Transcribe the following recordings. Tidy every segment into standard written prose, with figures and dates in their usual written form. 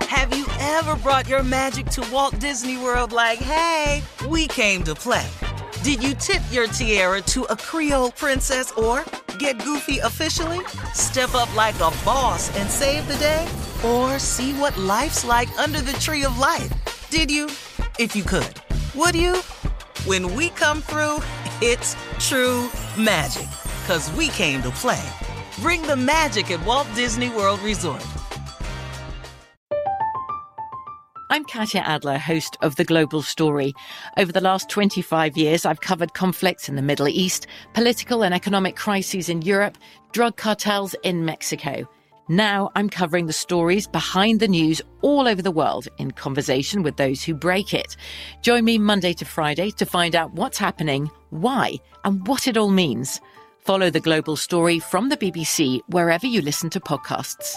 Have you ever brought your magic to Walt Disney World like, hey, we came to play? Did you tip your tiara to a Creole princess or get goofy officially? Step up like a boss and save the day? Or see what life's like under the tree of life? Did you? If you could. Would you? When we come through, it's true magic. 'Cause we came to play. Bring the magic at Walt Disney World Resort. I'm Katya Adler, host of The Global Story. Over the last 25 years, I've covered conflicts in the Middle East, political and economic crises in Europe, drug cartels in Mexico. Now I'm covering the stories behind the news all over the world in conversation with those who break it. Join me Monday to Friday to find out what's happening, why, and what it all means. Follow The Global Story from the BBC wherever you listen to podcasts.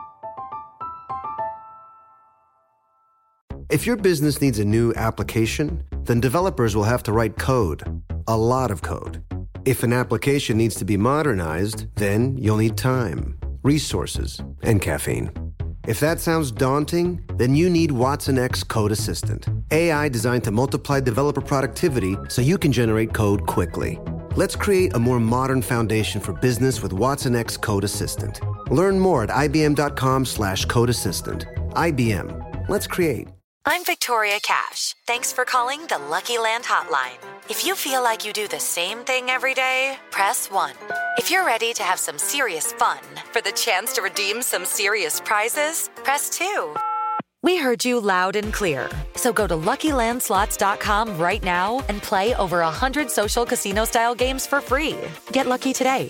If your business needs a new application, then developers will have to write code. A lot of code. If an application needs to be modernized, then you'll need time, resources, and caffeine. If that sounds daunting, then you need Watson X Code Assistant. AI designed to multiply developer productivity so you can generate code quickly. Let's create a more modern foundation for business with Watson X Code Assistant. Learn more at ibm.com/code assistant. IBM. Let's create. I'm Victoria Cash. Thanks for calling the Lucky Land Hotline. If you feel like you do the same thing every day, press 1. If you're ready to have some serious fun for the chance to redeem some serious prizes, press 2. We heard you loud and clear. So go to LuckyLandSlots.com right now and play over 100 social casino-style games for free. Get lucky today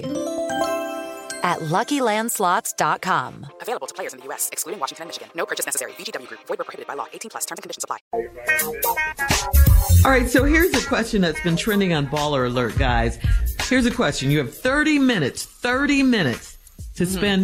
at LuckyLandSlots.com. Available to players in the U.S., excluding Washington and Michigan. No purchase necessary. VGW Group. Void where prohibited by law. 18+. Terms and conditions apply. All right, so here's a question that's been trending on Baller Alert, guys. Here's a question. You have 30 minutes to spend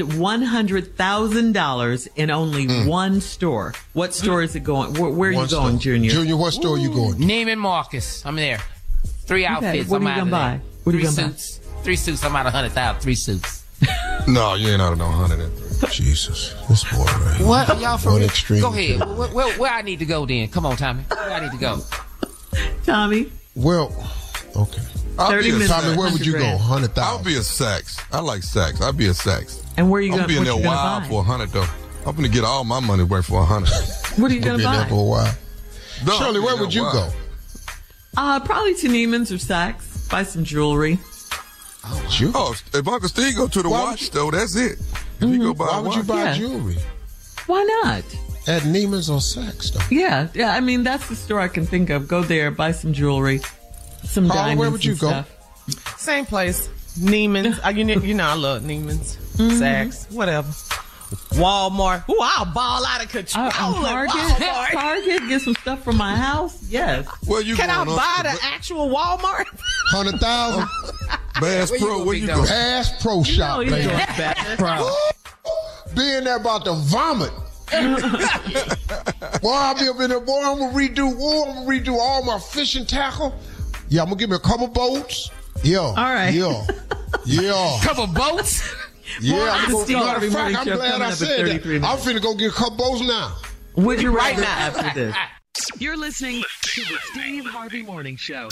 $100,000 in only one store. What store is it going? Where are you going, Junior? Junior, what store are you going? Neiman Marcus. I'm there. 3 outfits. What are you going to buy? What are you going to buy? 3 suits. I'm out 100,000. 3 suits. No, you ain't out of no 100. Jesus, this boy right here. What? Y'all for real? Extreme. Go ahead. Where I need to go then? Come on, Tommy. Where I need to go? Tommy? Well, okay. 30 minutes. Tommy, where would you go? 100,000. I'll be a Saks. I like Saks. I'll be a Saks. And where are you going to be in there wild for 100 though. I'm going to get all my money worth for 100. What are you going to buy? There for a while. No, Shirley, where would you go? Probably to Neiman's or Saks. Buy some jewelry. Oh, if Uncle Steve go to the watch store, that's it. If you go buy Why would you buy Yeah. jewelry? Why not? At Neiman's or Saks, though? Yeah. I mean, that's the store I can think of. Go there, buy some jewelry, some diamonds. Where would you and go? stuff. Same place. Neiman's. You know I love Neiman's. Saks. Whatever. Walmart. Ooh, I'll ball out of control. Target, get some stuff from my house. Yes. Where you Can I going, buy the actual Walmart? 100,000. Bass Pro, where you go? Bass Pro Shop, he's baby. doing Bass Pro. Being there about to vomit. Boy, I'll be up in there. Boy, I'm gonna redo all my fishing tackle. Yeah, I'm gonna give me a couple boats. Yeah. All right. Yeah. Couple boats? Yeah, Well, I'm the Steve Harvey Morning I'm Show glad coming I up at said that. 33 minutes. I'm finna go get a couple boats now. Would you Right rather now. after this? You're listening to the Steve Harvey Morning Show.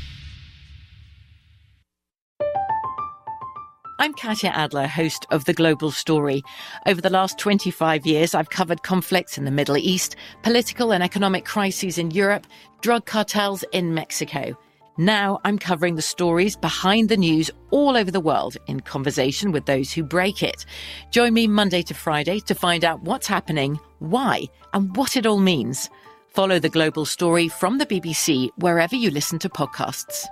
I'm Katya Adler, host of The Global Story. Over the last 25 years, I've covered conflicts in the Middle East, political and economic crises in Europe, drug cartels in Mexico. Now I'm covering the stories behind the news all over the world in conversation with those who break it. Join me Monday to Friday to find out what's happening, why, and what it all means. Follow The Global Story from the BBC wherever you listen to podcasts.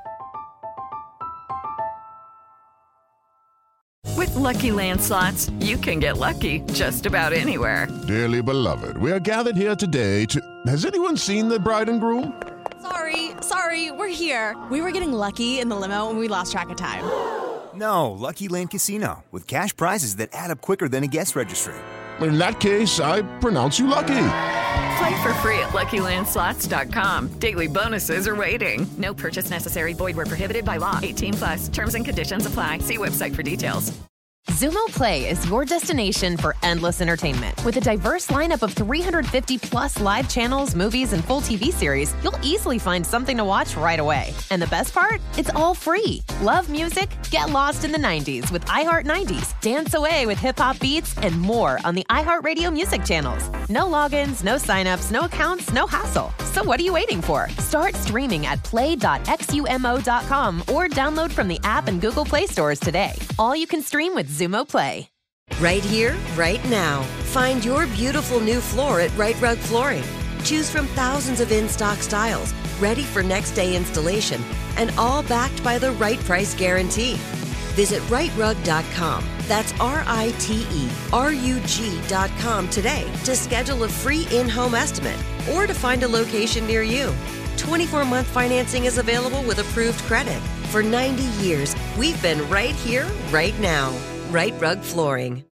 With Lucky Land Slots, you can get lucky just about anywhere. Dearly beloved, we are gathered here today to... Has anyone seen the bride and groom? Sorry, we're here. We were getting lucky in the limo and we lost track of time. No, Lucky Land Casino, with cash prizes that add up quicker than a guest registry. In that case, I pronounce you lucky. Play for free at LuckyLandSlots.com. Daily bonuses are waiting. No purchase necessary. Void where prohibited by law. 18+. Terms and conditions apply. See website for details. Zumo Play is your destination for endless entertainment. With a diverse lineup of 350 plus live channels, movies, and full TV series, you'll easily find something to watch right away. And the best part? It's all free. Love music? Get lost in the 90s with iHeart 90s, dance away with hip-hop beats, and more on the iHeartRadio music channels. No logins, no signups, no accounts, no hassle. So what are you waiting for? Start streaming at play.xumo.com or download from the app and Google Play stores today. All you can stream with Zumo Play. Right here, right now. Find your beautiful new floor at Right Rug Flooring. Choose from thousands of in-stock styles, ready for next day installation, and all backed by the right price guarantee. Visit rightrug.com. That's RITERUG.com today to schedule a free in-home estimate or to find a location near you. 24-month financing is available with approved credit. For 90 years, we've been right here, right now. Right Rug Flooring.